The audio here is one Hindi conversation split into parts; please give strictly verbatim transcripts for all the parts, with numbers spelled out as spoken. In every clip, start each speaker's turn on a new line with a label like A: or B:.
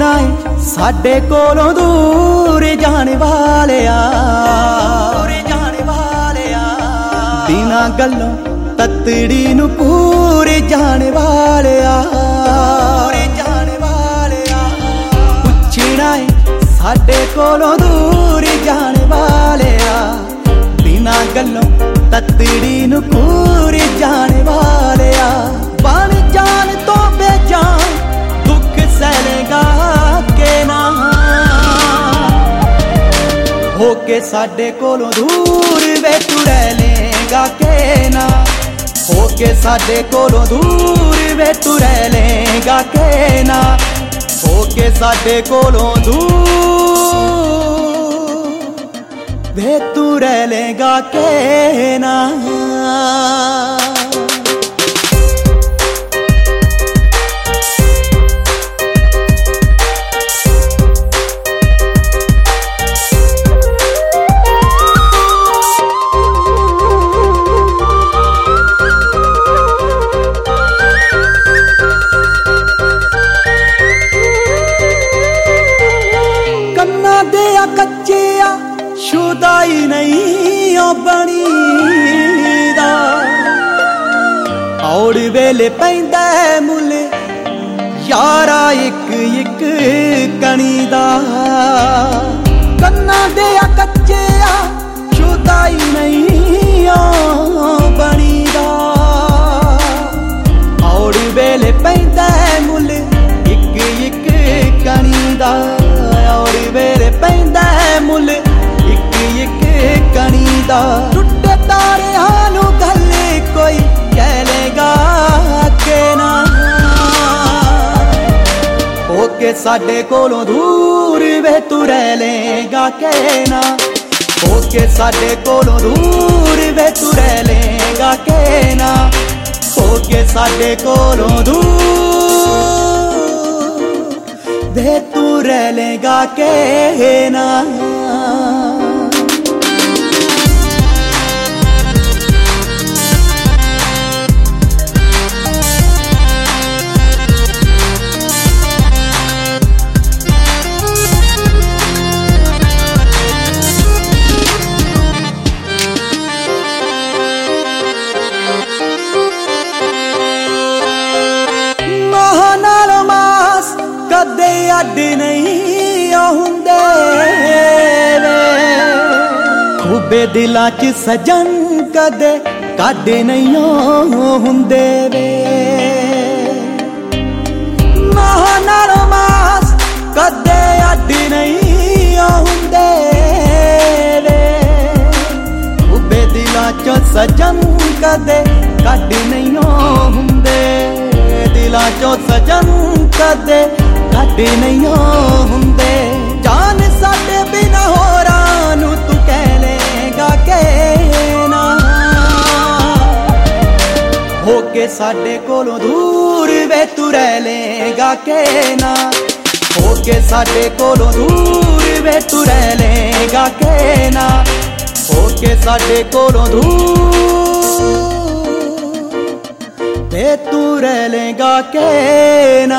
A: पुछना है साडे कोलों दूर जाने वालिया, जाने वालिया बिना गल्लों ततड़ी नूं पूरे जाने वालिया, जाने वालिया पुछना है साडे कोलों दूर जाने वालिया, बिना गल्लों ततड़ी नूं पूरे जाने वालिया। बन जान तो बेजान दुख सहलेगा के ना, होके साडे कोलों दूर वे तू रह लेगा के ना, होके साडे कोलों दूर वे तू रह लेगा के ना, होके साडे कोलों दूर वे तू रह लेगा के ना। कच्चिया शुदाई नहीं बनी दा, औड़ वेले पैंदा मुल यारा एक एक कणी दा। कन्ना दे कच्चिया शुदाई नहीं बनी दा, औड़ वेले पैंदा मुल एक एक कणी दा, और वेले पैंदा मुल एक एक कणी दा। टुटे तारे हालू गल कोई कह लेगा के ना, होके साडे कोलों दूर वे तू रह लेगा के ना, होके साडे कोलों दूर वे तू रह लेगा के ना, होके साडे कोलों दूर वे तू रह लेगा के ना। कदे अड नहीं हुंदे वे, खूबे दिलां च सजन कदे काडे नहीं हुंदे वे। मां नाल मास कदे अड नहीं हुंदे वे, खूबे दिलां च सजन कदे काडे नहीं हुंदे, दिलां चो सजन कदे काडे नहीं हुंदे। जान साडे बिना होरां नूं तू कह लेगा के ना, होके साडे कोलों दूर वे तू रह लेगा के ना, होके साडे कोलों दूर वे तू रह लेगा के ना, होके साडे कोलों दूर वे तू रह लेगा के ना।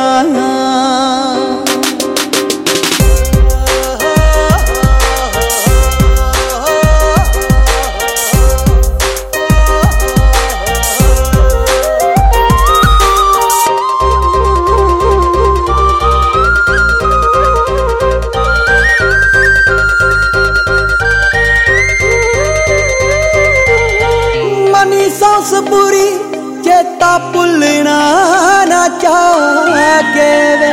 A: मनी सांस बुरी चेता भुलना ना चाहे वे,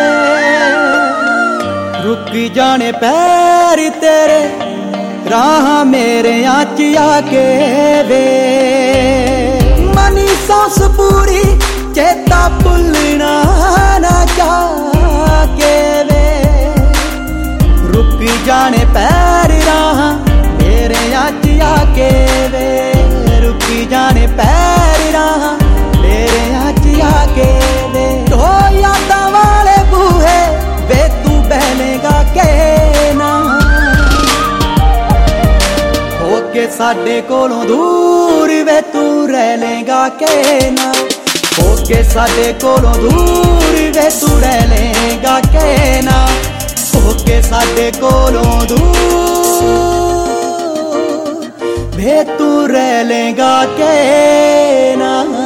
A: रुक जाने पैर तेरे राह मेरे आँच आके वे। मनी सांस पूरी चेता भुलना ना चाहे वे, रुक जाने पैर राह मेरे आँच आके वे, रुक जाने पैर राह मेरे आँच आके वे। तो यादां वाले बूहे वे तू बहलेगा के ना, होके साडे कोलों दूर वे तू रह लेगा के ना, होके साडे कोलों दूर वे तू रह लेगा के ना, होके साडे कोलों दूर वे तू रह लेगा के ना।